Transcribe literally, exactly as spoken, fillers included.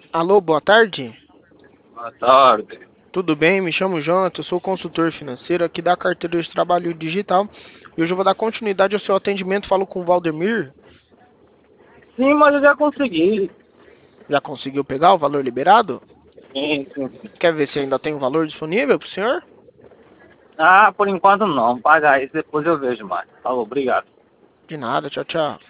Alô, boa tarde. Boa tarde. Tudo bem? Me chamo Jonathan, eu sou consultor financeiro aqui da Carteira de Trabalho Digital. E hoje eu vou dar continuidade ao seu atendimento. Falo com o Valdemir. Sim, mas eu já consegui. Já conseguiu pegar o valor liberado? Sim, sim, sim. Quer ver se ainda tem o valor disponível para o senhor? Ah, por enquanto não. Paga isso, depois eu vejo mais. Falou, obrigado. De nada, tchau, tchau.